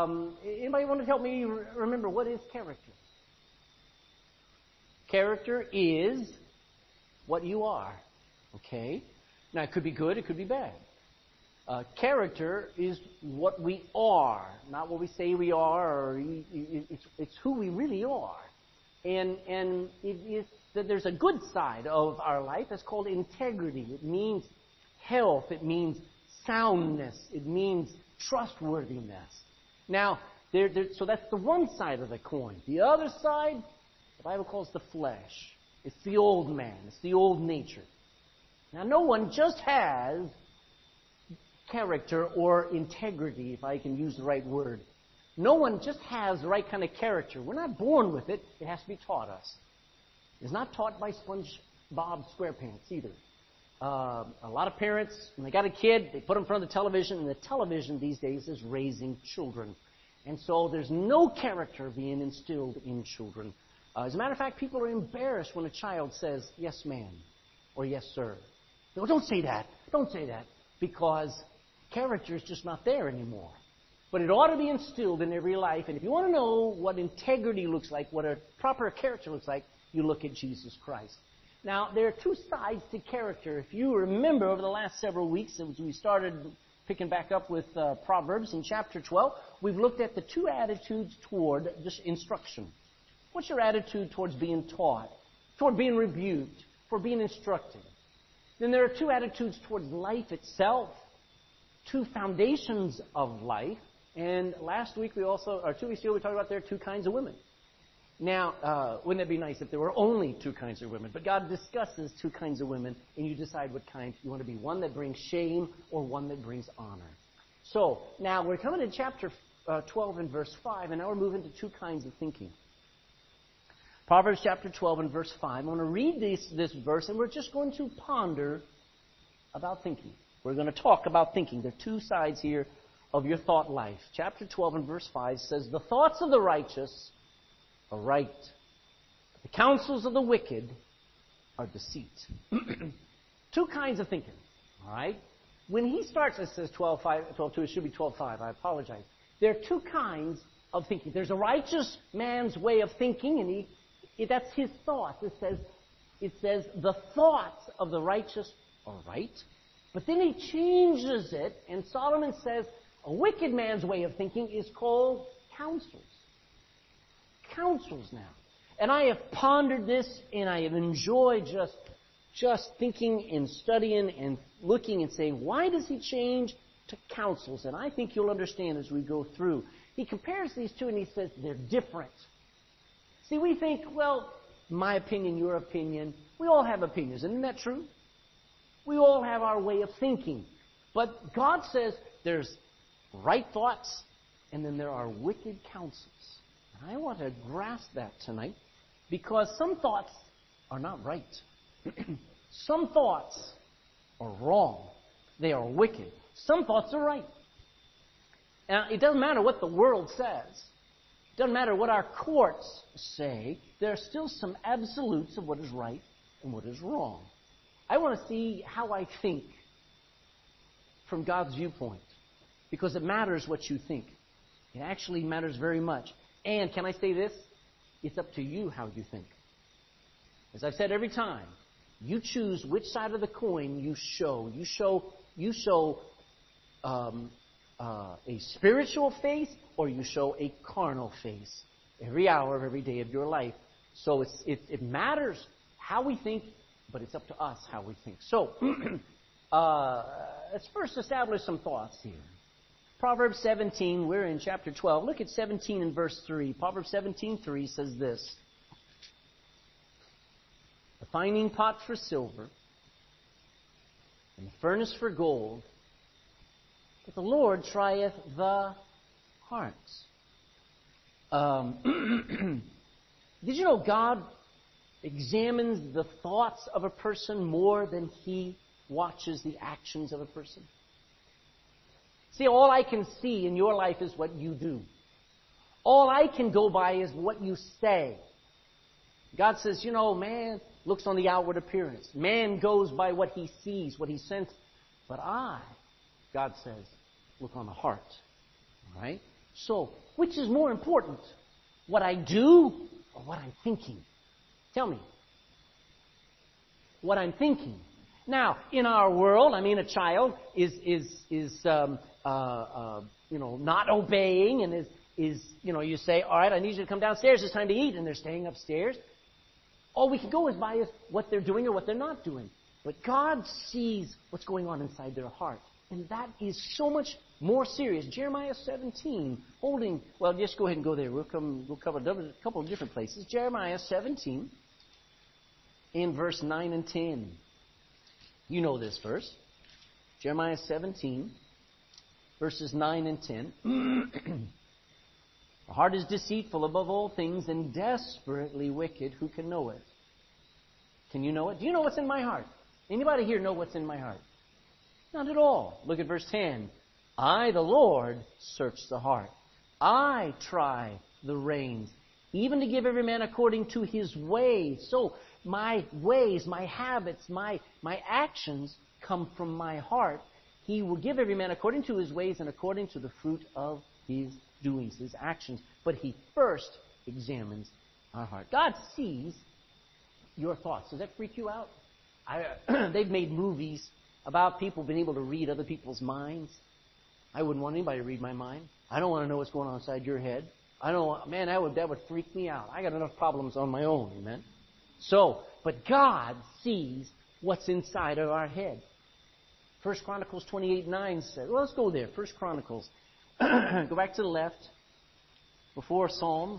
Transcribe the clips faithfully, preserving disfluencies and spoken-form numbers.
Um, anybody want to help me re- remember what is character? Character is what you are. Okay? Now, it could be good, it could be bad. Uh, character is what we are, not what we say we are, or it's, it's who we really are. And, and it is that there's a good side of our life that's called integrity. It means health. It means soundness. It means trustworthiness. Now, there, there, so that's the one side of the coin. The other side, the Bible calls the flesh. It's the old man. It's the old nature. Now, no one just has character or integrity, if I can use the right word. No one just has the right kind of character. We're not born with it. It has to be taught us. It's not taught by SpongeBob SquarePants either. Uh, a lot of parents, when they got a kid, they put them in front of the television, and the television these days is raising children. And so there's no character being instilled in children. Uh, as a matter of fact, people are embarrassed when a child says, yes, ma'am, or yes, sir. No, don't say that. Don't say that. Because character is just not there anymore. But it ought to be instilled in every life. And if you want to know what integrity looks like, what a proper character looks like, you look at Jesus Christ. Now, there are two sides to character. If you remember over the last several weeks, as we started picking back up with uh, Proverbs in chapter twelve, we've looked at the two attitudes toward just instruction. What's your attitude towards being taught, toward being rebuked, for being instructed? Then there are two attitudes towards life itself, two foundations of life. And last week we also, or two weeks ago, we talked about there are two kinds of women. Now, uh, wouldn't it be nice if there were only two kinds of women? But God discusses two kinds of women, and you decide what kind you want to be. One that brings shame or one that brings honor. So, now we're coming to chapter uh, twelve and verse five, and now we're moving to two kinds of thinking. Proverbs chapter twelve and verse five. I want to read this, this verse, and we're just going to ponder about thinking. We're going to talk about thinking. There are two sides here of your thought life. Chapter twelve and verse five says, the thoughts of the righteous are right. The counsels of the wicked are deceit. Two kinds of thinking. All right? When he starts, it says twelve two, it should be twelve five. I apologize. There are two kinds of thinking. There's a righteous man's way of thinking, and he, that's his thoughts. It says, it says, the thoughts of the righteous are right. But then he changes it, and Solomon says, a wicked man's way of thinking is called counsels. Counsels now. And I have pondered this, and I have enjoyed just, just thinking and studying and looking and saying, why does he change to counsels? And I think you'll understand as we go through. He compares these two, and he says they're different. See, we think, well, my opinion, your opinion, we all have opinions. Isn't that true? We all have our way of thinking. But God says there's right thoughts, and then there are wicked counsels. And I want to grasp that tonight, because some thoughts are not right. Some thoughts are wrong. They are wicked. Some thoughts are right. Now, it doesn't matter what the world says. It doesn't matter what our courts say. There are still some absolutes of what is right and what is wrong. I want to see how I think from God's viewpoint, because it matters what you think. It actually matters very much. And can I say this? It's up to you how you think. As I've said every time, you choose which side of the coin you show. You show, you show um, uh, a spiritual face, or you show a carnal face every hour of every day of your life. So it's, it, it matters how we think, but it's up to us how we think. So uh, let's first establish some thoughts here. Proverbs seventeen, we're in chapter twelve. Look at seventeen and verse three. Proverbs seventeen three says this. The fining pot for silver and the furnace for gold, but the Lord trieth the hearts. Um, did you know God examines the thoughts of a person more than He watches the actions of a person? See, all I can see in your life is what you do. All I can go by is what you say. God says, you know, man looks on the outward appearance. Man goes by what he sees, what he senses. But I, God says, look on the heart. All right? So, which is more important? What I do or what I'm thinking? Tell me. What I'm thinking. Now, in our world, I mean, a child is is is um, uh, uh, you know not obeying, and is is you know you say, all right, I need you to come downstairs. It's time to eat, and they're staying upstairs. All we can go is by is what they're doing or what they're not doing. But God sees what's going on inside their heart, and that is so much more serious. Jeremiah seventeen, holding well, just go ahead and go there. We'll come. We'll cover a couple of different places. Jeremiah seventeen, in verse nine and ten. You know this verse. Jeremiah seventeen, verses nine and ten. The heart is deceitful above all things and desperately wicked. Who can know it? Can you know it? Do you know what's in my heart? Anybody here know what's in my heart? Not at all. Look at verse ten. I, the Lord, search the heart. I try the reins, even to give every man according to his ways. So, my ways, my habits, my, my actions come from my heart. He will give every man according to his ways and according to the fruit of his doings, his actions. But he first examines our heart. God sees your thoughts. Does that freak you out? I, they've made movies about people being able to read other people's minds. I wouldn't want anybody to read my mind. I don't want to know what's going on inside your head. I don't want, man, that would, that would freak me out. I got enough problems on my own, amen? So, but God sees what's inside of our head. First Chronicles twenty-eight nine says, well, let's go there. First Chronicles. Go back to the left. Before Psalms.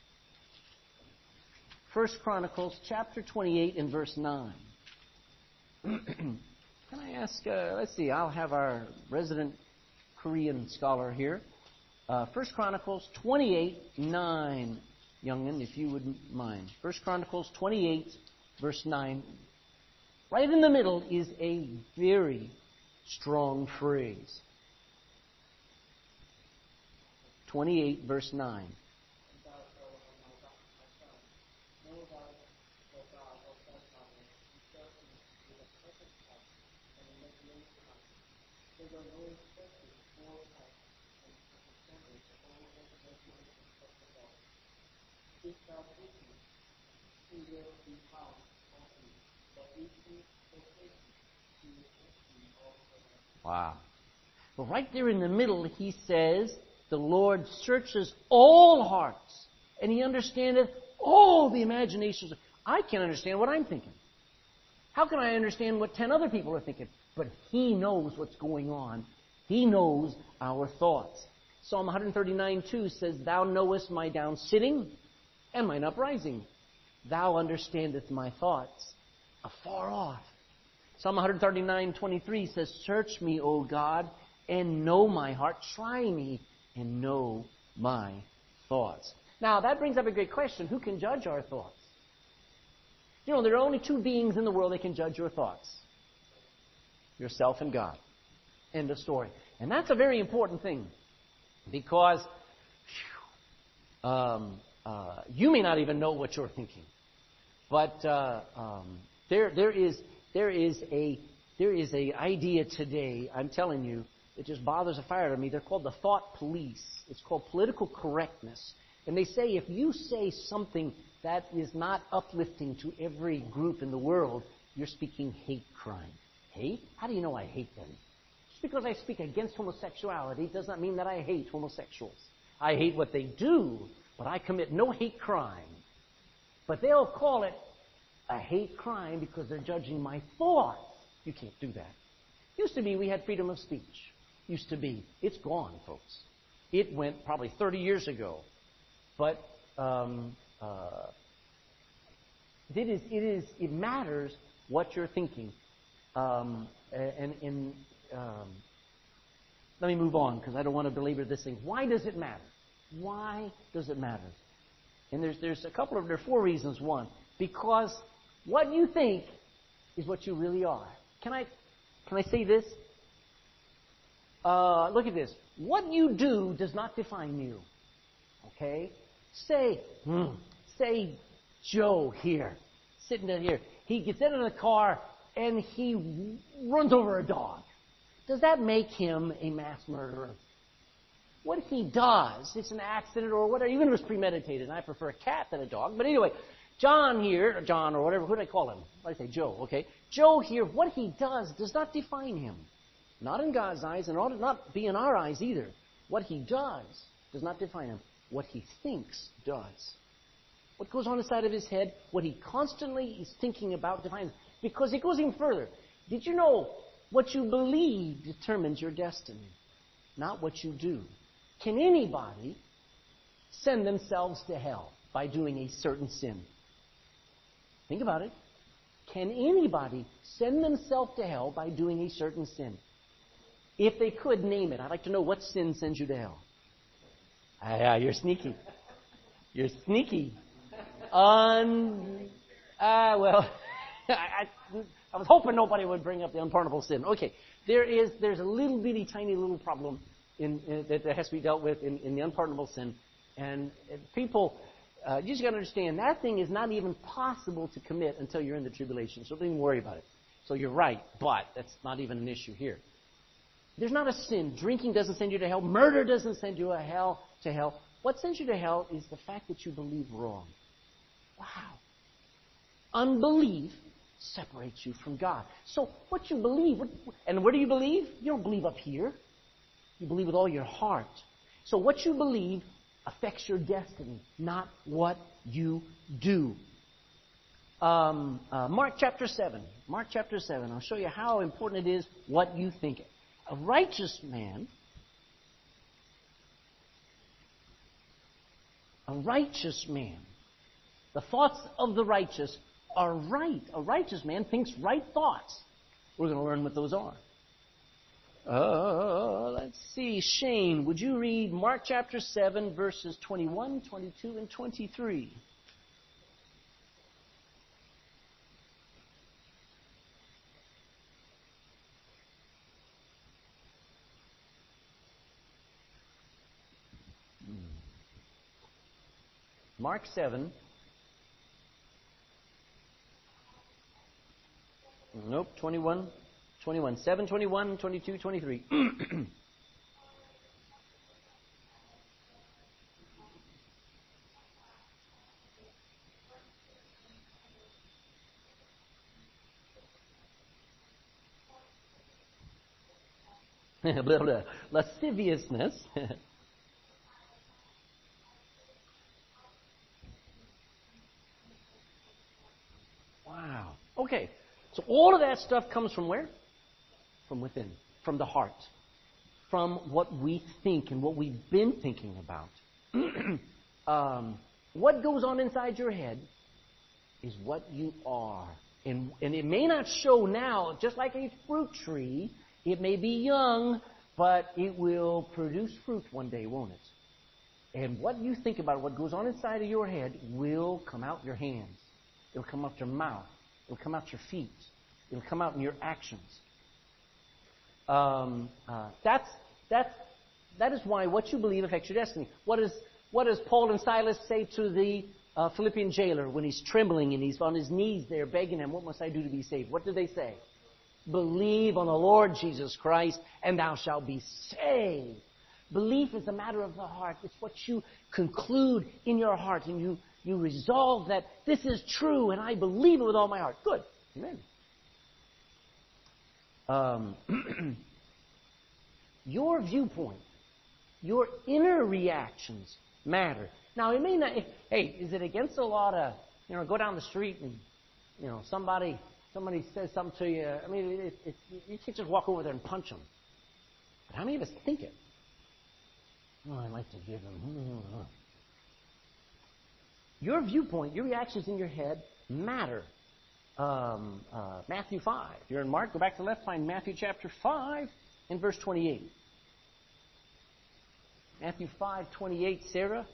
First Chronicles chapter twenty-eight and verse nine. Can I ask, uh, let's see, I'll have our resident Korean scholar here. Uh, First Chronicles twenty-eight nine. Youngin, if you wouldn't mind. First Chronicles twenty-eight, verse nine. Right in the middle is a very strong phrase. twenty-eight, verse nine. Wow. But right there in the middle, he says, the Lord searches all hearts, and he understandeth all the imaginations. I can't understand what I'm thinking. How can I understand what ten other people are thinking? But he knows what's going on. He knows our thoughts. Psalm one thirty-nine two says, Thou knowest my down sitting and mine uprising. Thou understandest my thoughts afar off. Psalm one thirty-nine twenty-three says, Search me, O God, and know my heart. Try me and know my thoughts. Now, that brings up a great question. Who can judge our thoughts? You know, there are only two beings in the world that can judge your thoughts. Yourself and God. End of story. And that's a very important thing. Because whew, um, uh, you may not even know what you're thinking. But uh, um, there, there is... There is a there is a idea today, I'm telling you, it just bothers the fire out of me. They're called the thought police. It's called political correctness. And they say if you say something that is not uplifting to every group in the world, you're speaking hate crime. Hate? How do you know I hate them? Just because I speak against homosexuality does not mean that I hate homosexuals. I hate what they do, but I commit no hate crime. But they'll call it a hate crime because they're judging my thoughts. You can't do that. Used to be we had freedom of speech. Used to be. It's gone, folks. It went probably thirty years ago. But um, uh, it is. It is. It matters what you're thinking. Um, and and um, let me move on because I don't want to belabor this thing. Why does it matter? Why does it matter? And there's there's a couple of there are four reasons. One, because what you think is what you really are. Can I can I say this? Uh, look at this. What you do does not define you. Okay? Say, hmm, say Joe here, sitting down here. He gets into the car and he runs over a dog. Does that make him a mass murderer? what he does, it's an accident or whatever, even if it was premeditated, and I prefer a cat than a dog. But anyway, John here, or John or whatever, who do I call him? What do I say, Joe, okay? Joe here, what he does does not define him. Not in God's eyes, and ought to not be in our eyes either. What he does does not define him. What he thinks does. What goes on inside of his head, what he constantly is thinking about defines him. Because it goes even further. Did you know what you believe determines your destiny, not what you do? Can anybody send themselves to hell by doing a certain sin? Think about it. Can anybody send themselves to hell by doing a certain sin? If they could, name it. I'd like to know what sin sends you to hell. Ah, yeah, you're sneaky. You're sneaky. Un... Ah, well, I, I was hoping nobody would bring up the unpardonable sin. Okay, there is, there's a little bitty, tiny little problem in, in, that has to be dealt with in, in the unpardonable sin. And people, uh, you just got to understand, that thing is not even possible to commit until you're in the tribulation. So don't even worry about it. So you're right, but that's not even an issue here. There's not a sin. Drinking doesn't send you to hell. Murder doesn't send you to hell. To hell. What sends you to hell is the fact that you believe wrong. Wow. Unbelief separates you from God. So what you believe, what, and where do you believe? You don't believe up here. You believe with all your heart. So what you believe affects your destiny, not what you do. Um, uh, Mark chapter seven. Mark chapter seven. I'll show you how important it is what you think. A righteous man, a righteous man, the thoughts of the righteous are right. A righteous man thinks right thoughts. We're going to learn what those are. Uh, let's see. Shane, would you read Mark chapter seven, verses twenty-one, twenty-two, and twenty-three? Mark seven. Nope, twenty-one. twenty-one. seven, twenty-one, twenty-two, twenty-three. blah, blah. Lasciviousness. Wow. Okay. So all of that stuff comes from where? From within. From the heart. From what we think and what we've been thinking about. um, what goes on inside your head is what you are. And, and it may not show now, just like a fruit tree. It may be young, but it will produce fruit one day, won't it? And what you think about, what goes on inside of your head, will come out your hands. It'll come out your mouth. It'll come out your feet. It'll come out in your actions. Um, uh, that's that's that is why what you believe affects your destiny. What is what does Paul and Silas say to the uh, Philippian jailer when he's trembling and he's on his knees there begging him, "What must I do to be saved?" What do they say? Believe on the Lord Jesus Christ, and thou shalt be saved. Belief is a matter of the heart. It's what you conclude in your heart, and you you resolve that this is true, and I believe it with all my heart. Good. Amen. Um, your viewpoint, your inner reactions matter. Now, it may not. Hey, is it against the law to, you know, go down the street and, you know, somebody somebody says something to you? I mean, it, it, you can't just walk over there and punch them. But how many of us think it? Oh, I'd like to give them. Your viewpoint, your reactions in your head matter. Um, uh, Matthew five. If you're in Mark, go back to the left, find Matthew chapter five and verse twenty-eight. Matthew five, twenty-eight, Sarah.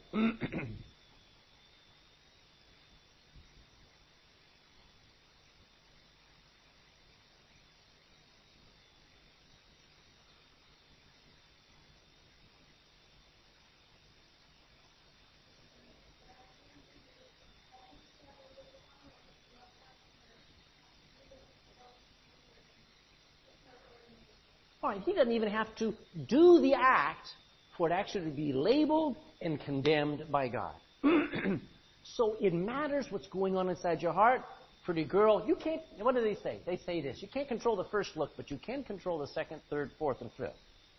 All right, he doesn't even have to do the act for it actually to be labeled and condemned by God. So it matters what's going on inside your heart. Pretty girl, you can't, what do they say? They say this, you can't control the first look, but you can control the second, third, fourth, and fifth.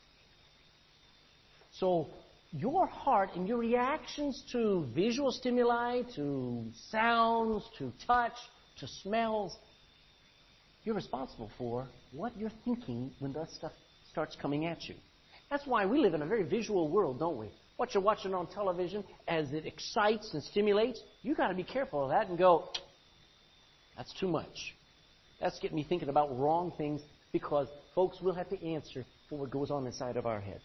So your heart and your reactions to visual stimuli, to sounds, to touch, to smells, you're responsible for what you're thinking when that stuff starts coming at you. That's why we live in a very visual world, don't we? What you're watching on television, as it excites and stimulates, you got to be careful of that and go, that's too much. That's getting me thinking about wrong things, because, folks, we'll have to answer for what goes on inside of our heads.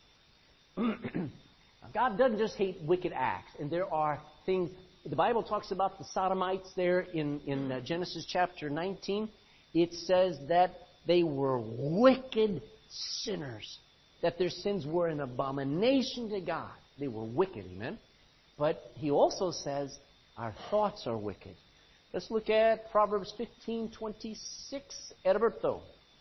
God doesn't just hate wicked acts, and there are things. The Bible talks about the Sodomites there in, in uh, Genesis chapter nineteen. It says that they were wicked sinners, that their sins were an abomination to God. They were wicked, amen? But he also says our thoughts are wicked. Let's look at Proverbs fifteen twenty-six, Edberto.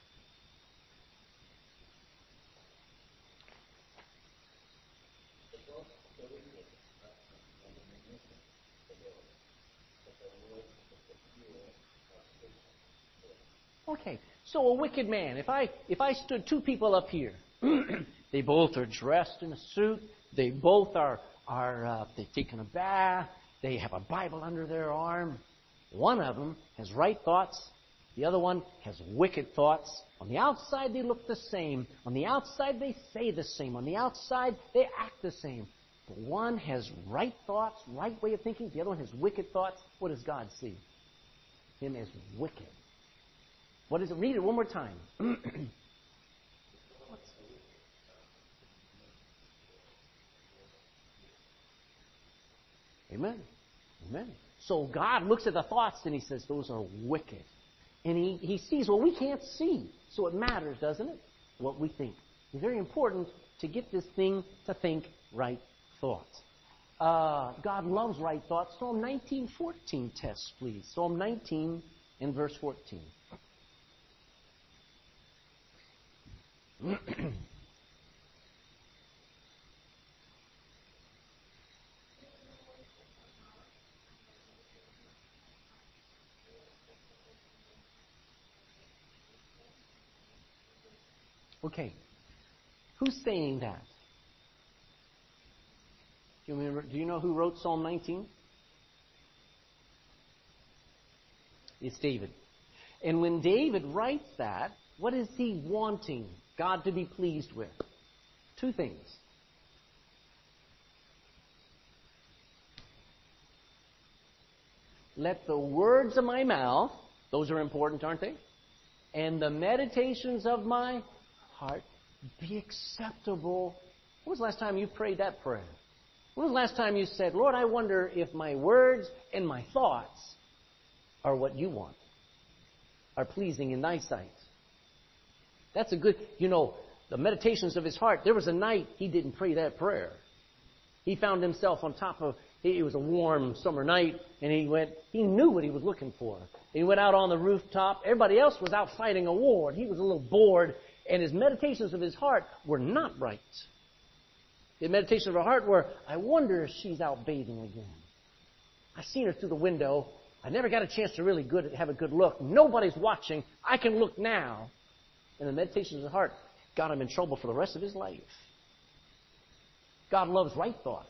Okay, so a wicked man. If I if I stood two people up here, they both are dressed in a suit. They both are are uh, they've taken a bath. They have a Bible under their arm. One of them has right thoughts. The other one has wicked thoughts. On the outside, they look the same. On the outside, they say the same. On the outside, they act the same. But one has right thoughts, right way of thinking. The other one has wicked thoughts. What does God see? Him as wicked. What is it? Read it one more time. Amen. Amen. So God looks at the thoughts and He says, those are wicked. And He, he sees what we can't see. So it matters, doesn't it? What we think. It's very important to get this thing to think right thoughts. Uh, God loves right thoughts. Psalm nineteen fourteen test, please. Psalm nineteen and verse fourteen. Okay. Who's saying that? Do you, remember, do you know who wrote Psalm nineteen? It's David. And when David writes that, what is he wanting God to be pleased with? Two things. Let the words of my mouth, those are important, aren't they? And the meditations of my heart be acceptable. When was the last time you prayed that prayer? When was the last time you said, Lord, I wonder if my words and my thoughts are what you want, are pleasing in thy sight? That's a good, you know, the meditations of his heart. There was a night he didn't pray that prayer. He found himself on top of, it was a warm summer night, and he went, he knew what he was looking for. He went out on the rooftop. Everybody else was out fighting a war, and he was a little bored, and his meditations of his heart were not right. The meditations of her heart were, I wonder if she's out bathing again. I've seen her through the window. I never got a chance to really good have a good look. Nobody's watching. I can look now. And the meditations of his heart got him in trouble for the rest of his life. God loves right thoughts.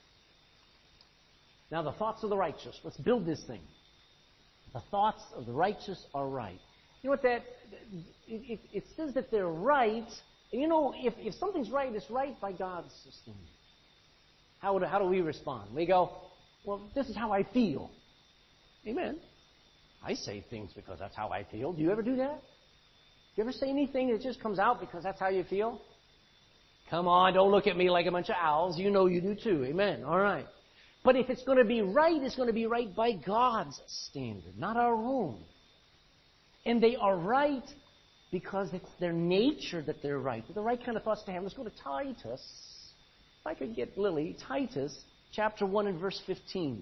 Now, the thoughts of the righteous. Let's build this thing. The thoughts of the righteous are right. You know what that, it, it, it says that they're right. And you know, if, if something's right, it's right by God's system. How, would, how do we respond? We go, well, this is how I feel. Amen. I say things because that's how I feel. Do you ever do that? Do you ever say anything that just comes out because that's how you feel? Come on, don't look at me like a bunch of owls. You know you do too. Amen. All right. But if it's going to be right, it's going to be right by God's standard, not our own. And they are right because it's their nature that they're right. They're the right kind of thoughts to have. Let's go to Titus. If I could get Lily, Titus chapter one and verse fifteen.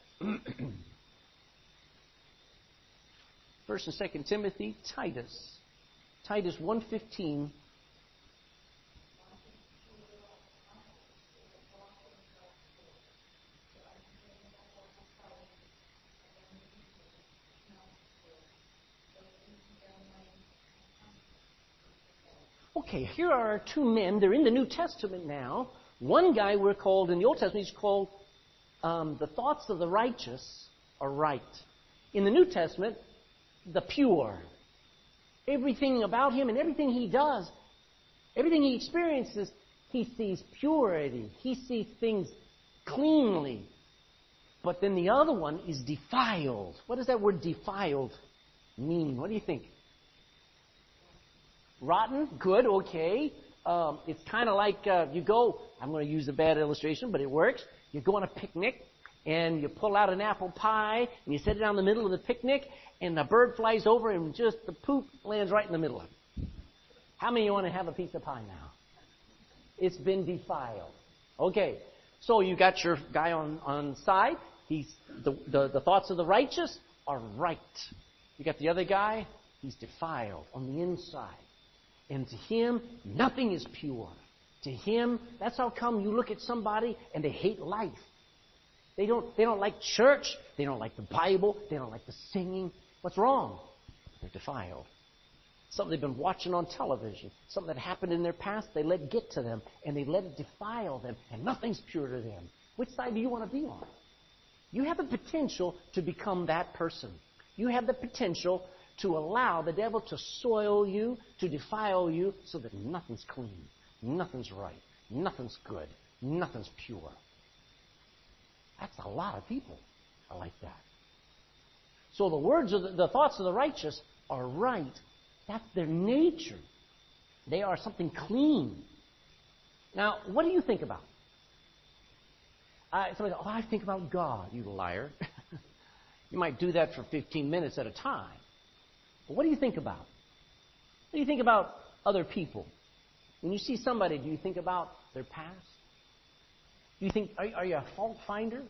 First and Second Timothy, Titus. Titus one fifteen. Okay, here are two men. They're in the New Testament now. One guy we're called, in the Old Testament, he's called um, the thoughts of the righteous are right. In the New Testament, the pure. Everything about him and everything he does, everything he experiences, he sees purity. He sees things cleanly. But then the other one is defiled. What does that word defiled mean? What do you think? Rotten? Good, okay. Um, it's kind of like uh, you go, I'm going to use a bad illustration, but it works. You go on a picnic, and you pull out an apple pie, and you set it down the middle of the picnic, and the bird flies over, and just the poop lands right in the middle of it. How many of you want to have a piece of pie now? It's been defiled. Okay, so you got your guy on, on side. He's the, the, the thoughts of the righteous are right. You got the other guy, he's defiled on the inside. And to him, nothing is pure. To him, that's how come you look at somebody and they hate life. They don't, they don't like church. They don't like the Bible. They don't like the singing. What's wrong? They're defiled. Something they've been watching on television. Something that happened in their past, they let get to them. And they let it defile them. And nothing's pure to them. Which side do you want to be on? You have the potential to become that person. You have the potential to allow the devil to soil you, to defile you, so that nothing's clean, nothing's right, nothing's good, nothing's pure. That's a lot of people are like that. So the words of the, the thoughts of the righteous are right. That's their nature. They are something clean. Now, what do you think about? Uh, somebody goes, oh, I think about God, you liar. You might do that for fifteen minutes at a time. But what do you think about? What do you think about other people? When you see somebody, do you think about their past? Do you think, are, are you a fault finder?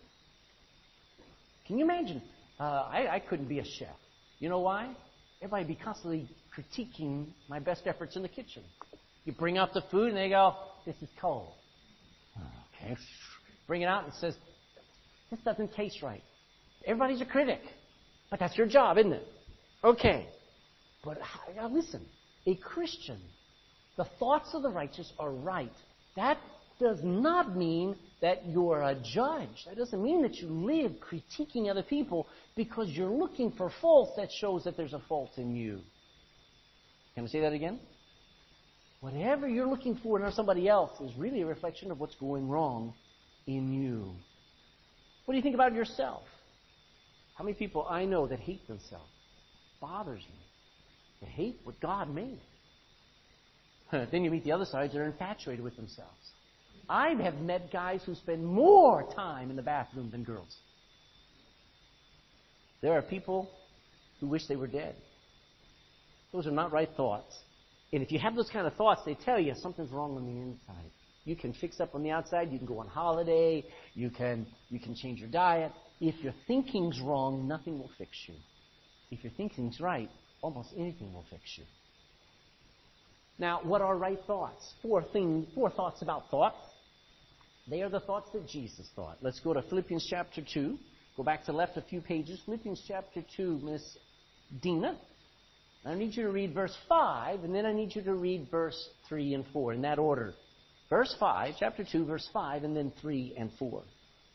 Can you imagine? Uh, I, I couldn't be a chef. You know why? Everybody would be constantly critiquing my best efforts in the kitchen. You bring out the food and they go, this is cold. Okay. Bring it out and it says, this doesn't taste right. Everybody's a critic. But that's your job, isn't it? Okay. But now listen, a Christian, the thoughts of the righteous are right. That does not mean that you're a judge. That doesn't mean that you live critiquing other people because you're looking for faults that shows that there's a fault in you. Can I say that again? Whatever you're looking for in somebody else is really a reflection of what's going wrong in you. What do you think about yourself? How many people I know that hate themselves? Bothers me. They hate what God made. Then you meet the other side, they're infatuated with themselves. I have met guys who spend more time in the bathroom than girls. There are people who wish they were dead. Those are not right thoughts. And if you have those kind of thoughts, they tell you something's wrong on the inside. You can fix up on the outside. You can go on holiday. You can, you can change your diet. If your thinking's wrong, nothing will fix you. If your thinking's right, almost anything will fix you. Now, what are right thoughts? Four things, four thoughts about thoughts. They are the thoughts that Jesus thought. Let's go to Philippians chapter two. Go back to the left a few pages. Philippians chapter two, Miss Dina. I need you to read verse five, and then I need you to read verse three and four in that order. Verse five, chapter two, verse five, and then three and four.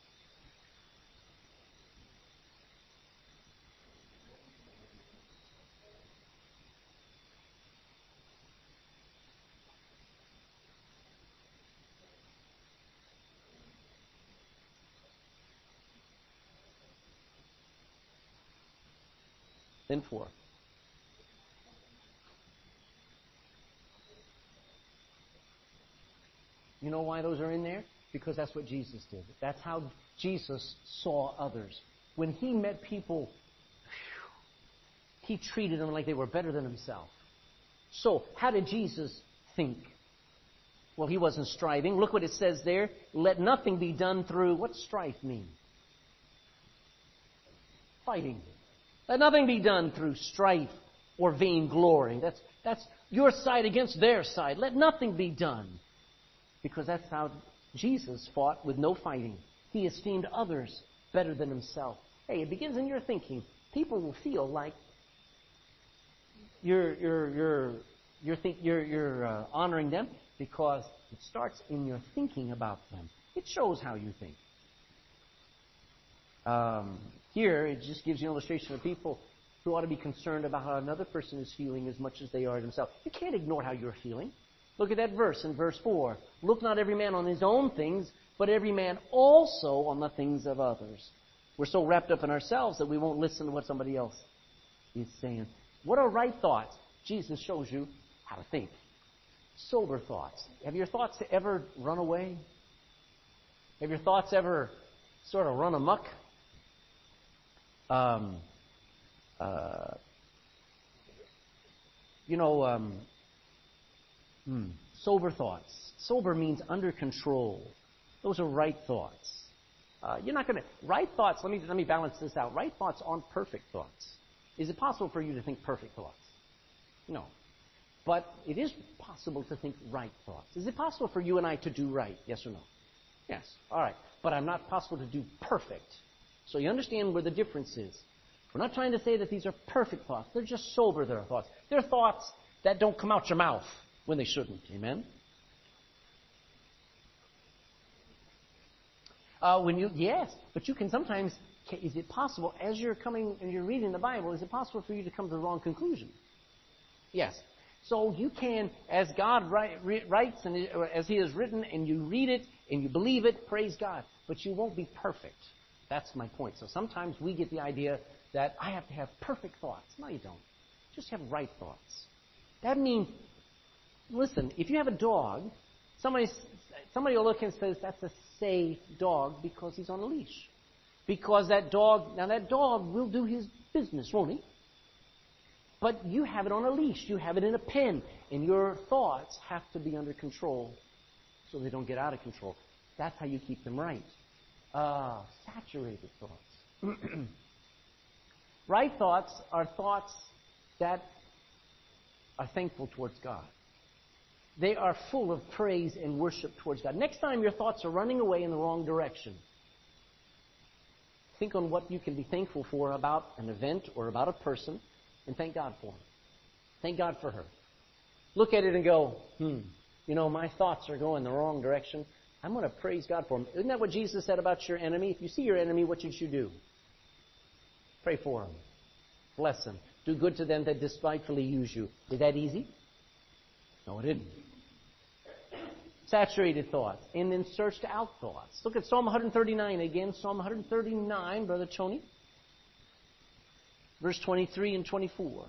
Then four. You know why those are in there? Because that's what Jesus did. That's how Jesus saw others. When he met people, he treated them like they were better than himself. So, how did Jesus think? Well, he wasn't striving. Look what it says there. Let nothing be done through, what's strife mean? Fighting. Let nothing be done through strife or vainglory. That's, that's your side against their side. Let nothing be done. Because that's how Jesus fought, with no fighting. He esteemed others better than himself. Hey, it begins in your thinking. People will feel like you're, you're, you're you're, think, you're, you're uh, honoring them because it starts in your thinking about them. It shows how you think. Um, here, it just gives you an illustration of people who ought to be concerned about how another person is feeling as much as they are themselves. You can't ignore how you're feeling. Look at that verse in verse four. Look not every man on his own things, but every man also on the things of others. We're so wrapped up in ourselves that we won't listen to what somebody else is saying. What are right thoughts? Jesus shows you how to think. Sober thoughts. Have your thoughts ever run away? Have your thoughts ever sort of run amok? Um, uh, you know, um, hmm, sober thoughts. Sober means under control. Those are right thoughts. Uh, you're not going to right thoughts. Let me let me balance this out. Right thoughts aren't perfect thoughts. Is it possible for you to think perfect thoughts? No, but it is possible to think right thoughts. Is it possible for you and I to do right? Yes or no? Yes. All right. But I'm not possible to do perfect. So you understand where the difference is. We're not trying to say that these are perfect thoughts. They're just sober. They're thoughts. They're thoughts that don't come out your mouth when they shouldn't. Amen. Uh, when you yes, but you can sometimes. Is it possible as you're coming and you're reading the Bible? Is it possible for you to come to the wrong conclusion? Yes. So you can, as God write, writes and as He has written, and you read it and you believe it. Praise God. But you won't be perfect. That's my point. So sometimes we get the idea that I have to have perfect thoughts. No, you don't. Just have right thoughts. That means, listen, if you have a dog, somebody somebody will look and says that's a safe dog because he's on a leash. Because that dog, now that dog will do his business, won't he? But you have it on a leash. You have it in a pen. And your thoughts have to be under control so they don't get out of control. That's how you keep them right. Uh, saturated thoughts. Right thoughts are thoughts that are thankful towards God. They are full of praise and worship towards God. Next time your thoughts are running away in the wrong direction, think on what you can be thankful for about an event or about a person, and thank God for them. Thank God for her. Look at it and go, hmm, you know, my thoughts are going the wrong direction. I'm going to praise God for them. Isn't that what Jesus said about your enemy? If you see your enemy, what should you do? Pray for him. Bless him. Do good to them that despitefully use you. Is that easy? No, it isn't. Saturated thoughts. And then searched out thoughts. Look at Psalm one thirty-nine again. Psalm one thirty-nine, Brother Tony. Verse twenty-three and twenty-four.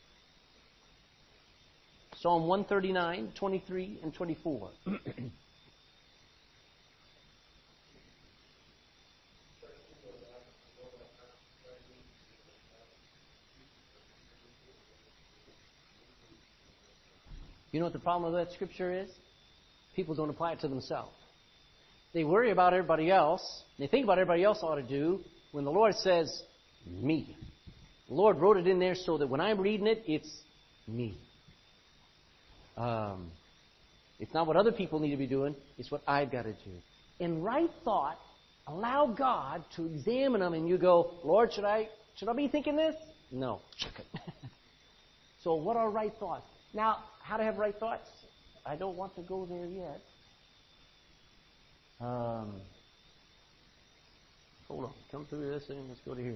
Psalm one thirty-nine, twenty-three and twenty-four. You know what the problem with that scripture is? People don't apply it to themselves. They worry about everybody else. They think about everybody else ought to do when the Lord says, me. The Lord wrote it in there so that when I'm reading it, it's me. Um, it's not what other people need to be doing. It's what I've got to do. In right thought, allow God to examine them, and you go, Lord, should I should I be thinking this? No. Check it. So what are right thoughts? Now, how to have right thoughts? I don't want to go there yet. Um, hold on. Come through this and let's go to here.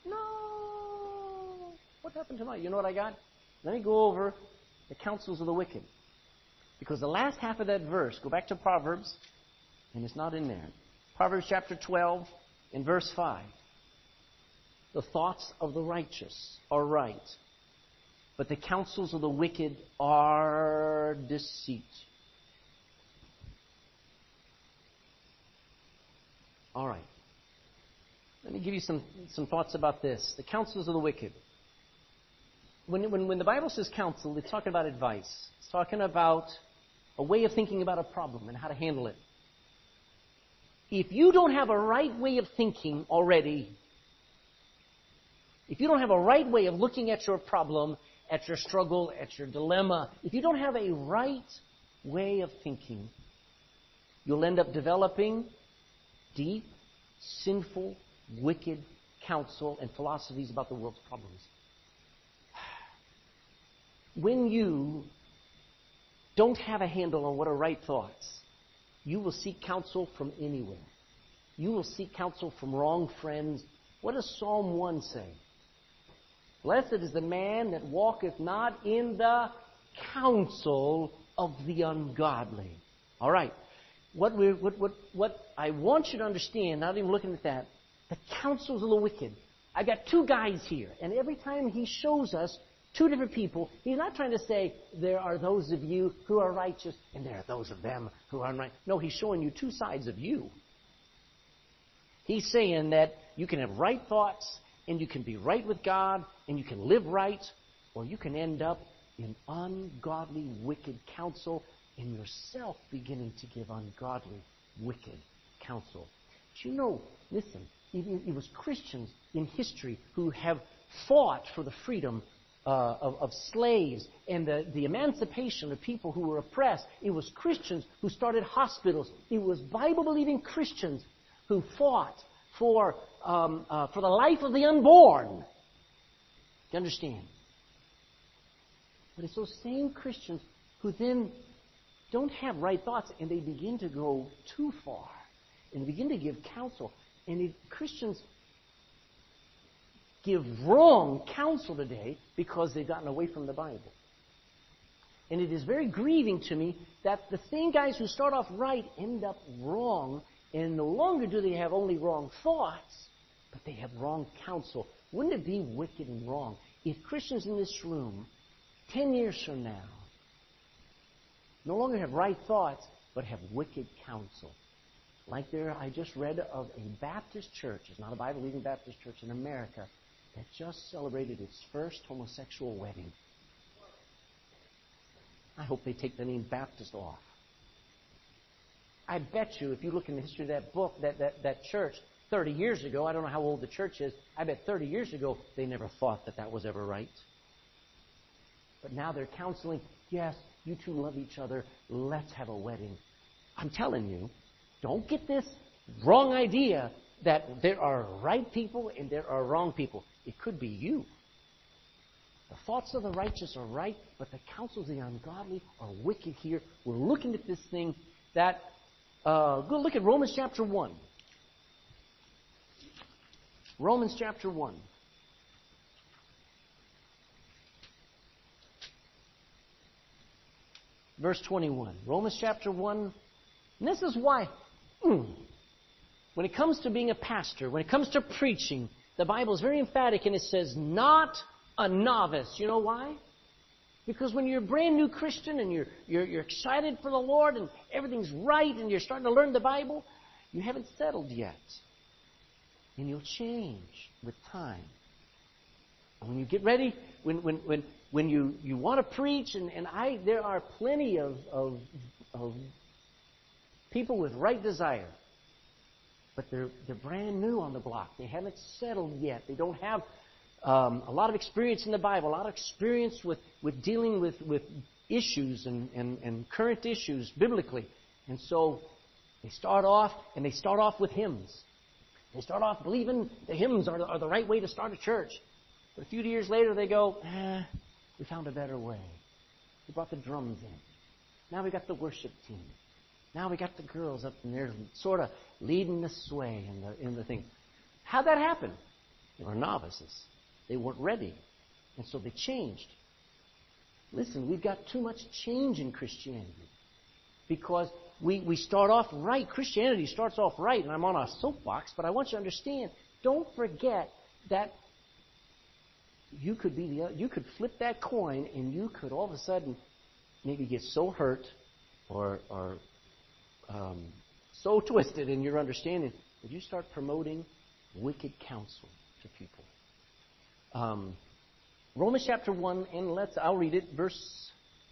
No! What happened tonight? You know what I got? Let me go over the counsels of the wicked. Because the last half of that verse, go back to Proverbs, and it's not in there. Proverbs chapter twelve and verse five. The thoughts of the righteous are right, but the counsels of the wicked are deceit. All right. Let me give you some, some thoughts about this. The counsels of the wicked. When, when, when the Bible says counsel, it's talking about advice. It's talking about a way of thinking about a problem and how to handle it. If you don't have a right way of thinking already, if you don't have a right way of looking at your problem, at your struggle, at your dilemma, if you don't have a right way of thinking, you'll end up developing deep, sinful, wicked counsel and philosophies about the world's problems. When you don't have a handle on what are right thoughts, you will seek counsel from anywhere. You will seek counsel from wrong friends. What does Psalm one say? Blessed is the man that walketh not in the counsel of the ungodly. All right. What, we, what, what, what I want you to understand, not even looking at that, the counsels of the wicked. I got two guys here, and every time he shows us two different people, he's not trying to say there are those of you who are righteous and there are those of them who are unrighteous. No, he's showing you two sides of you. He's saying that you can have right thoughts and you can be right with God and you can live right, or you can end up in ungodly, wicked counsel and yourself beginning to give ungodly, wicked counsel. But you know, listen, it was Christians in history who have fought for the freedom uh, of, of slaves and the, the emancipation of people who were oppressed. It was Christians who started hospitals. It was Bible-believing Christians who fought for, um, uh, for the life of the unborn. Do you understand? But it's those same Christians who then don't have right thoughts and they begin to go too far and they begin to give counsel. And it, Christians give wrong counsel today because they've gotten away from the Bible. And it is very grieving to me that the same guys who start off right end up wrong, and no longer do they have only wrong thoughts, but they have wrong counsel. Wouldn't it be wicked and wrong if Christians in this room, ten years from now, no longer have right thoughts, but have wicked counsel? Like there, I just read of a Baptist church, it's not a Bible-believing Baptist church in America, that just celebrated its first homosexual wedding. I hope they take the name Baptist off. I bet you, if you look in the history of that book, that, that, that church, thirty years ago, I don't know how old the church is, I bet thirty years ago, they never thought that that was ever right. But now they're counseling, yes, you two love each other, let's have a wedding. I'm telling you, don't get this wrong idea that there are right people and there are wrong people. It could be you. The thoughts of the righteous are right, but the counsels of the ungodly are wicked here. We're looking at this thing that, uh, go look at Romans chapter one. Romans chapter one. Verse twenty-one. Romans chapter one. And this is why, mm, when it comes to being a pastor, when it comes to preaching, the Bible is very emphatic and it says, not a novice. You know why? Because when you're a brand new Christian and you're, you're, you're excited for the Lord and everything's right and you're starting to learn the Bible, you haven't settled yet. And you'll change with time. And when you get ready, when when when, when you, you want to preach, and, and I there are plenty of, of, of people with right desire, but they're they're brand new on the block. They haven't settled yet. They don't have um, a lot of experience in the Bible, a lot of experience with, with dealing with, with issues and, and, and current issues biblically. And so they start off, and they start off with hymns. They start off believing the hymns are the, are the right way to start a church. But a few years later they go, eh, we found a better way. We brought the drums in. Now we got the worship team. Now we got the girls up in there sort of leading the sway in the, in the thing. How'd that happen? They were novices. They weren't ready. And so they changed. Listen, we've got too much change in Christianity. Because we, we start off right. Christianity starts off right, and I'm on a soapbox, but I want you to understand, don't forget that you could be the you could flip that coin, and you could all of a sudden maybe get so hurt or or um, so twisted in your understanding that you start promoting wicked counsel to people. Um, Romans chapter one, and let's I'll read it, verse.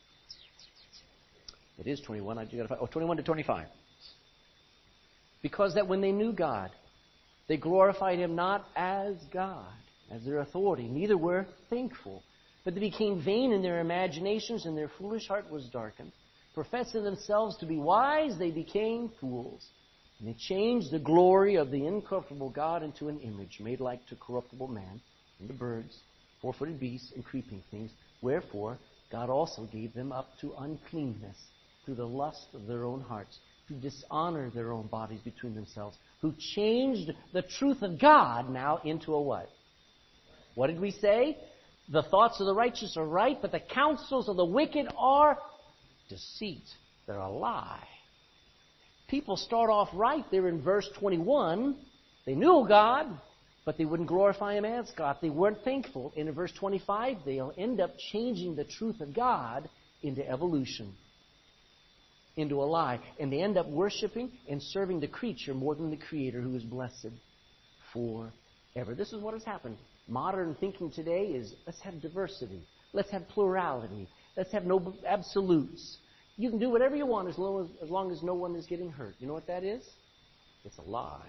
It is twenty-one. I got to find, oh, twenty-one to twenty-five. Because that when they knew God, they glorified Him not as God, as their authority, neither were thankful, but they became vain in their imaginations, and their foolish heart was darkened. Professing themselves to be wise, they became fools. And they changed the glory of the incorruptible God into an image made like to corruptible man, and the birds, four-footed beasts, and creeping things. Wherefore, God also gave them up to uncleanness through the lust of their own hearts, to dishonor their own bodies between themselves, who changed the truth of God now into a what? What did we say? The thoughts of the righteous are right, but the counsels of the wicked are deceit. They're a lie. People start off right there in verse twenty-one. They knew God, but they wouldn't glorify Him as God. They weren't thankful. And in verse twenty-five, they'll end up changing the truth of God into evolution, into a lie. And they end up worshiping and serving the creature more than the Creator, who is blessed forever. This is what has happened. Modern thinking today is, let's have diversity. Let's have plurality. Let's have no absolutes. You can do whatever you want as long as, as long as no one is getting hurt. You know what that is? It's a lie.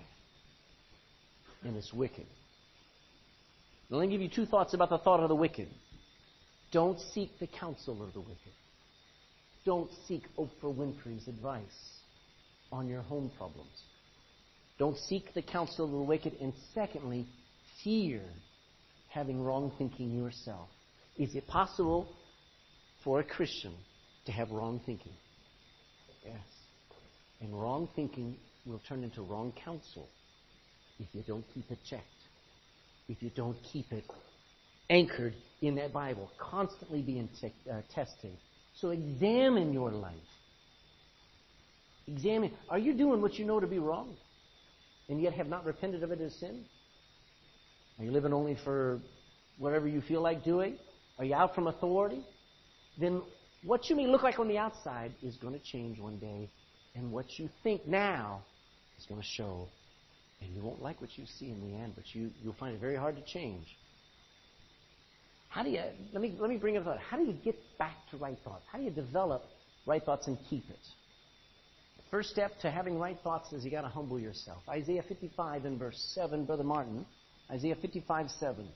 And it's wicked. Now, let me give you two thoughts about the thought of the wicked. Don't seek the counsel of the wicked. Don't seek Oprah Winfrey's advice on your home problems. Don't seek the counsel of the wicked. And secondly, fear having wrong thinking yourself. Is it possible for a Christian to have wrong thinking? Yes. And wrong thinking will turn into wrong counsel if you don't keep it checked. If you don't keep it anchored in that Bible, constantly being te- uh, tested. So examine your life. Examine. Are you doing what you know to be wrong and yet have not repented of it as sin? Are you living only for whatever you feel like doing? Are you out from authority? Then what you may look like on the outside is going to change one day. And what you think now is going to show. And you won't like what you see in the end, but you, you'll find it very hard to change. How do you, let me, let me bring up a thought. How do you get back to right thoughts? How do you develop right thoughts and keep it? The first step to having right thoughts is you got to humble yourself. Isaiah fifty-five in verse seven, Brother Martin. Isaiah fifty-five, seven.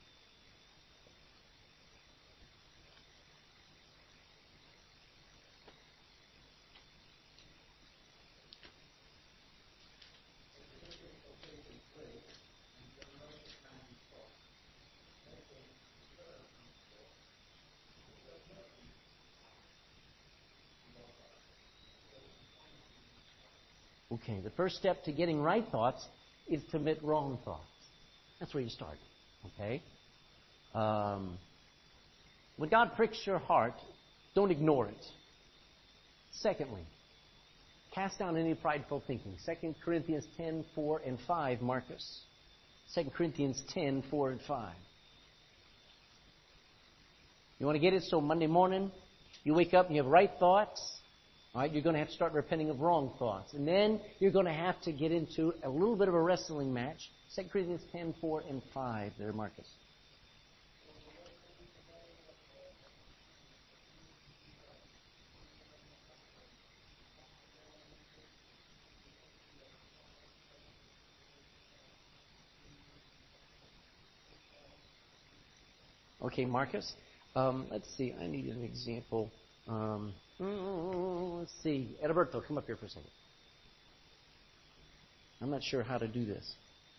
Okay, the first step to getting right thoughts is to admit wrong thoughts. That's where you start. Okay? Um, when God pricks your heart, don't ignore it. Secondly, cast down any prideful thinking. Second Corinthians ten, four and five, Marcus. Second Corinthians ten, four and five. You want to get it so Monday morning, you wake up and you have right thoughts. All right, you're going to have to start repenting of wrong thoughts. And then you're going to have to get into a little bit of a wrestling match. Second Corinthians ten, four and five there, Marcus. Okay, Marcus. Um, let's see. I need an example. Um, let's see. Edalberto, come up here for a second. I'm not sure how to do this.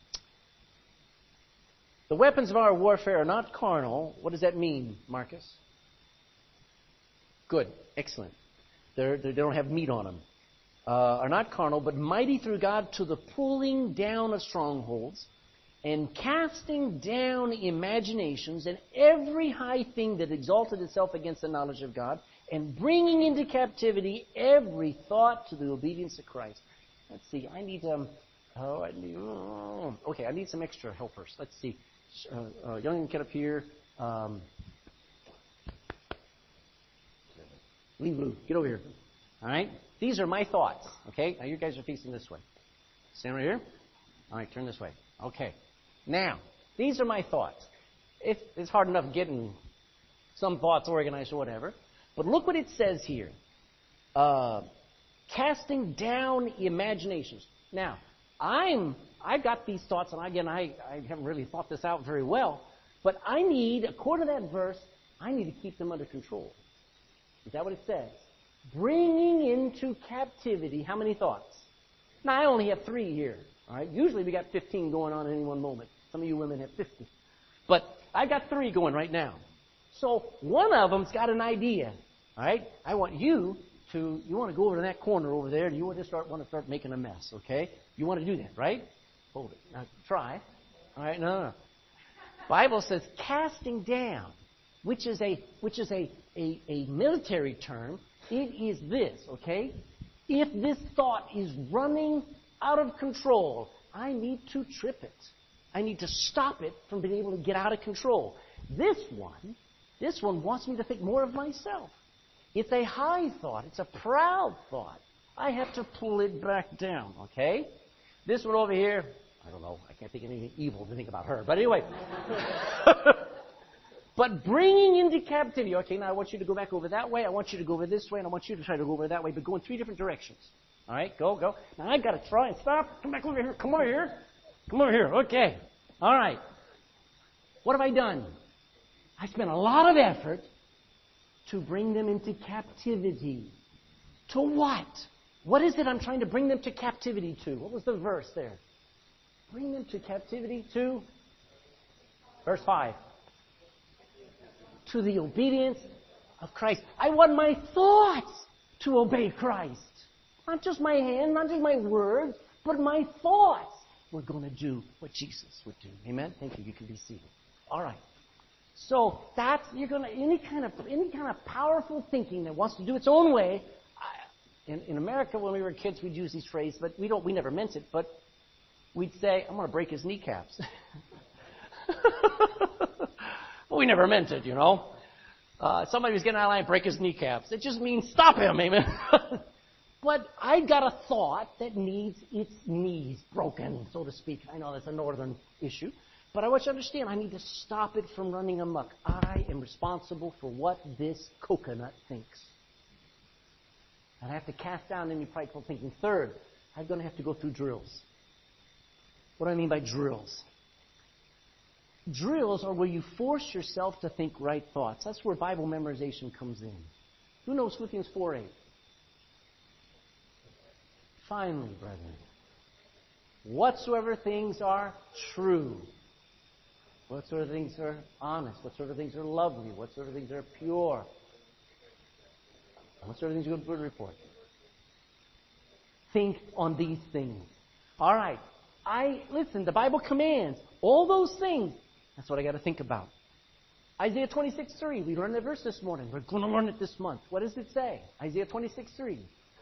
The weapons of our warfare are not carnal. What does that mean, Marcus? Good. Excellent. They're, they don't have meat on them. Uh, are not carnal, but mighty through God to the pulling down of strongholds and casting down imaginations and every high thing that exalted itself against the knowledge of God, and bringing into captivity every thought to the obedience of Christ. Let's see. I need um. Oh, I need. Oh, okay, I need some extra helpers. Let's see. Uh, uh, young get up here. Um, Lean Blue, get over here. All right. These are my thoughts. Okay. Now you guys are facing this way. Stand right here. All right. Turn this way. Okay. Now, these are my thoughts. It, it's hard enough getting some thoughts organized or whatever. But look what it says here. Uh, casting down imaginations. Now, I'm, I've got these thoughts, and again, I, I haven't really thought this out very well. But I need, according to that verse, I need to keep them under control. Is that what it says? Bringing into captivity how many thoughts? Now, I only have three here. All right. Usually we got fifteen going on at any one moment. Some of you women have fifty. But I got three going right now. So one of them's got an idea. All right? I want you to, you want to go over to that corner over there and you want to start, want to start making a mess, okay? You want to do that, right? Hold it. Now try. All right? No, no, no. Bible says casting down, which is a which is a, a, a military term. It is this, okay? If this thought is running out of control, I need to trip it. I need to stop it from being able to get out of control. This one, this one wants me to think more of myself. It's a high thought. It's a proud thought. I have to pull it back down, okay? This one over here, I don't know. I can't think of anything evil to think about her. But anyway. But bringing into captivity. Okay, now I want you to go back over that way. I want you to go over this way. And I want you to try to go over that way. But go in three different directions. All right, go, go. Now I've got to try and stop. Come back over here. Come over here. Come over here. Okay. All right. What have I done? I spent a lot of effort to bring them into captivity. To what? What is it I'm trying to bring them to captivity to? What was the verse there? Bring them to captivity to? Verse five. To the obedience of Christ. I want my thoughts to obey Christ. Not just my hand, not just my words, but my thoughts. We're going to do what Jesus would do. Amen? Thank you. You can be seated. All right. So that's, you're going to, any kind of, any kind of powerful thinking that wants to do its own way. I, in, in America, when we were kids, we'd use these phrases, but we don't, we never meant it, but we'd say, I'm going to break his kneecaps. But we never meant it, you know. Uh, somebody was getting out of line, break his kneecaps. It just means stop him, amen. But I got a thought that needs its knees broken, so to speak. I know that's a northern issue. But I want you to understand, I need to stop it from running amok. I am responsible for what this coconut thinks. And I have to cast down any prideful thinking. Third, I'm going to have to go through drills. What do I mean by drills? Drills are where you force yourself to think right thoughts. That's where Bible memorization comes in. Who knows Philippians four eight? Finally, brethren, whatsoever things are true, whatsoever things are honest, whatsoever things are lovely, whatsoever things are pure, whatsoever things are good report. Think on these things. All right. I listen, the Bible commands all those things. That's what I got to think about. Isaiah twenty-six three. We learned that verse this morning. We're going to learn it this month. What does it say? Isaiah twenty-six three.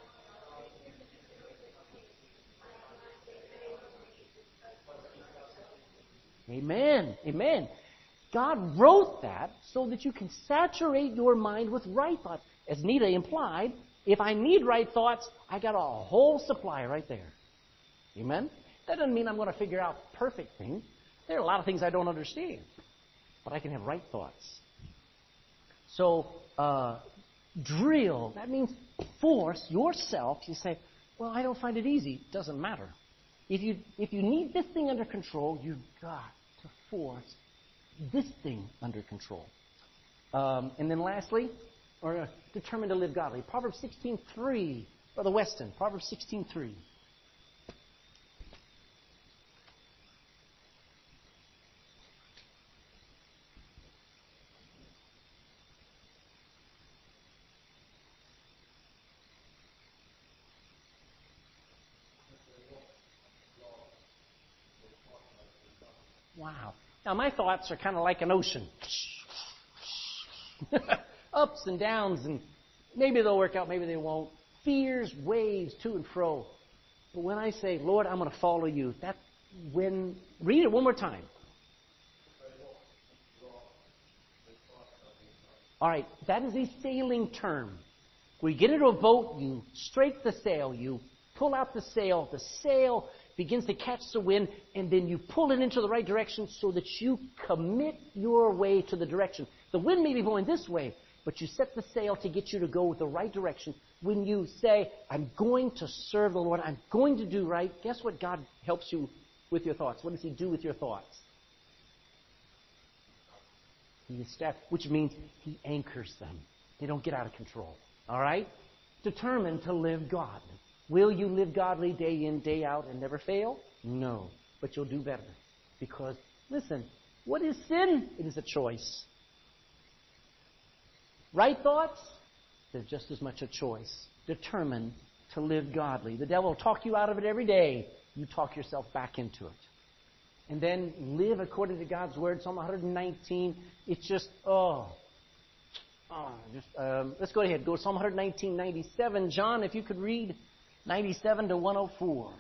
Amen. Amen. God wrote that so that you can saturate your mind with right thoughts. As Nita implied, if I need right thoughts, I got a whole supply right there. Amen? That doesn't mean I'm going to figure out perfect things. There are a lot of things I don't understand. But I can have right thoughts. So, uh, drill, that means force yourself. You say, well, I don't find it easy. It doesn't matter. If you, if you need this thing under control, you've got to force this thing under control. Um, and then lastly, or uh, determined to live godly. Proverbs sixteen three. Brother Weston, Proverbs sixteen three. Wow. Now, my thoughts are kind of like an ocean. Ups and downs, and maybe they'll work out, maybe they won't. Fears, waves, to and fro. But when I say, Lord, I'm going to follow you, that when, read it one more time. All right, that is a sailing term. Where you get into a boat, you strake the sail, you pull out the sail, the sail begins to catch the wind, and then you pull it into the right direction so that you commit your way to the direction. The wind may be blowing this way, but you set the sail to get you to go the right direction. When you say, I'm going to serve the Lord, I'm going to do right, guess what God helps you with your thoughts? What does He do with your thoughts? He estab- which means He anchors them. They don't get out of control. All right? Determined to live godly. Will you live godly day in, day out, and never fail? No. But you'll do better. Because, listen, what is sin? It is a choice. Right thoughts, they're just as much a choice. Determine to live godly. The devil will talk you out of it every day. You talk yourself back into it. And then live according to God's Word. Psalm one nineteen, it's just, oh, oh just, um, let's go ahead. Go to Psalm one nineteen, ninety-seven. John, if you could read ninety-seven to one oh four.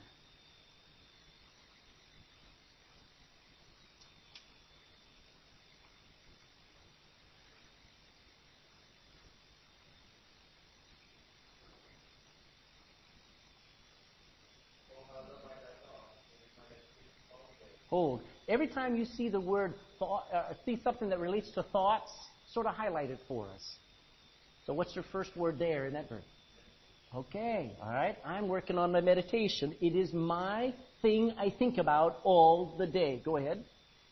Hold. Every time you see the word thought, uh, see something that relates to thoughts, sort of highlight it for us. So what's your first word there in that verse? Okay, all right. I'm working on my meditation. It is my thing I think about all the day. Go ahead.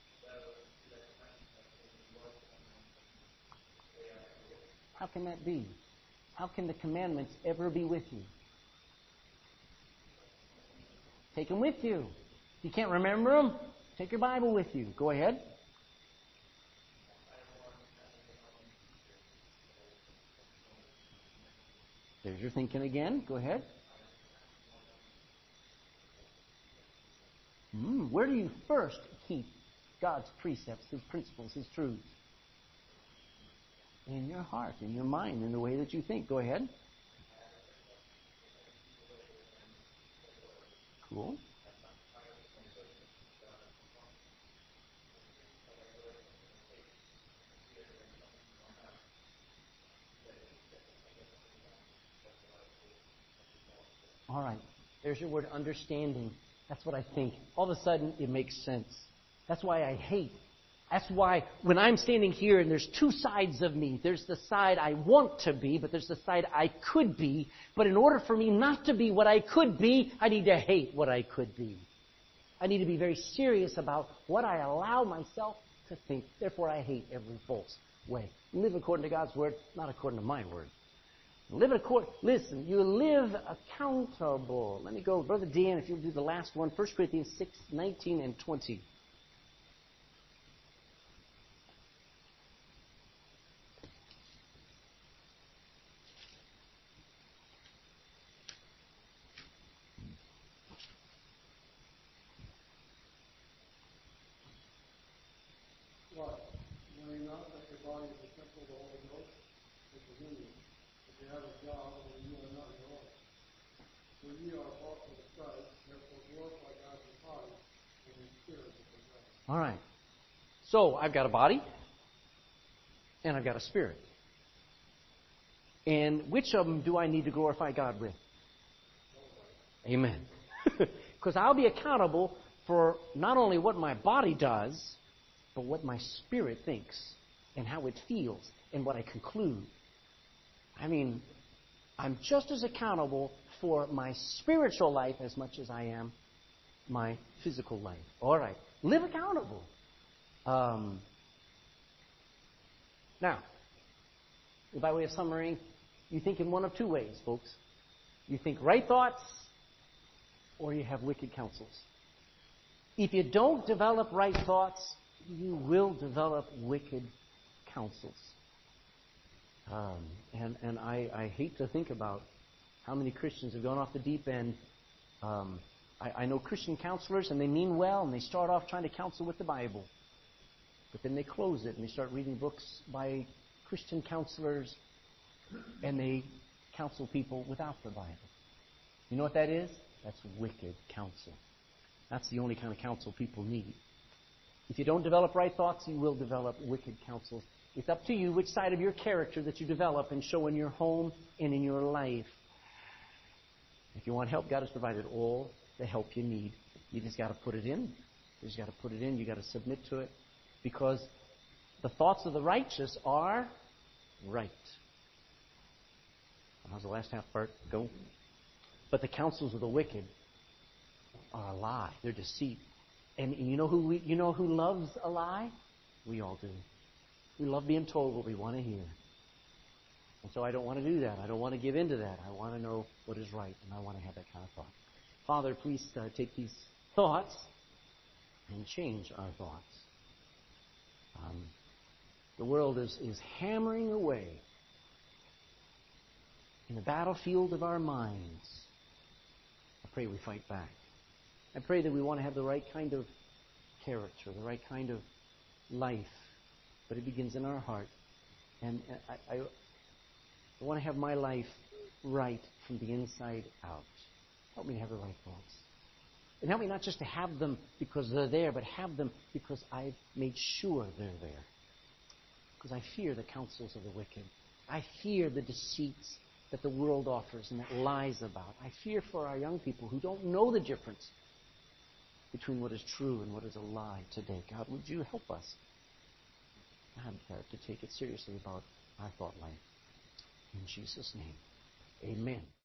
How can that be? How can the commandments ever be with you? Take them with you. If you can't remember them, take your Bible with you. Go ahead. There's your thinking again. Go ahead. Mm, where do you first keep God's precepts, His principles, His truths? In your heart, in your mind, in the way that you think. Go ahead. Cool. All right. There's your word, understanding. That's what I think. All of a sudden, it makes sense. That's why I hate. That's why when I'm standing here and there's two sides of me, there's the side I want to be, but there's the side I could be. But in order for me not to be what I could be, I need to hate what I could be. I need to be very serious about what I allow myself to think. Therefore, I hate every false way. Live according to God's word, not according to my word. Live according. Listen, you live accountable. Let me go, Brother Dan, if you'll do the last one, First Corinthians six, nineteen and twenty. What? Knowing not that your body is a temple of the Holy Ghost, which is in you, if you have a job, and you are not your own. For ye are bought with a price, therefore glorify God your body and your spirit before God. All right. So, I've got a body, and I've got a spirit. And which of them do I need to glorify God with? Amen. Because I'll be accountable for not only what my body does, but what my spirit thinks and how it feels and what I conclude. I mean, I'm just as accountable for my spiritual life as much as I am my physical life. All right. Live accountable. Um, now, by way of summary, you think in one of two ways, folks. You think right thoughts, or you have wicked counsels. If you don't develop right thoughts, you will develop wicked counsels. Um, and and I, I hate to think about how many Christians have gone off the deep end. Um, I, I know Christian counselors, and they mean well, and they start off trying to counsel with the Bible. But then they close it, and they start reading books by Christian counselors, and they counsel people without the Bible. You know what that is? That's wicked counsel. That's the only kind of counsel people need. If you don't develop right thoughts, you will develop wicked counsel. It's up to you which side of your character that you develop and show in your home and in your life. If you want help, God has provided all the help you need. You just got to put it in. You just got to put it in. You got to submit to it. Because the thoughts of the righteous are right. How's the last half part go? But the counsels of the wicked are a lie. They're deceit. And you know who we, you know who loves a lie? We all do. We love being told what we want to hear. And so I don't want to do that. I don't want to give in to that. I want to know what is right, and I want to have that kind of thought. Father, please uh, take these thoughts and change our thoughts. Um, the world is, is hammering away in the battlefield of our minds, I pray we fight back. I pray that we want to have the right kind of character, the right kind of life, but it begins in our heart. And I, I, I want to have my life right from the inside out. Help me to have the right thoughts. And help me not just to have them because they're there, but have them because I've made sure they're there. Because I fear the counsels of the wicked. I fear the deceits that the world offers and that lies about. I fear for our young people who don't know the difference between what is true and what is a lie today. God, would you help us, God, uh, to take it seriously about our thought life. In Jesus' name, amen.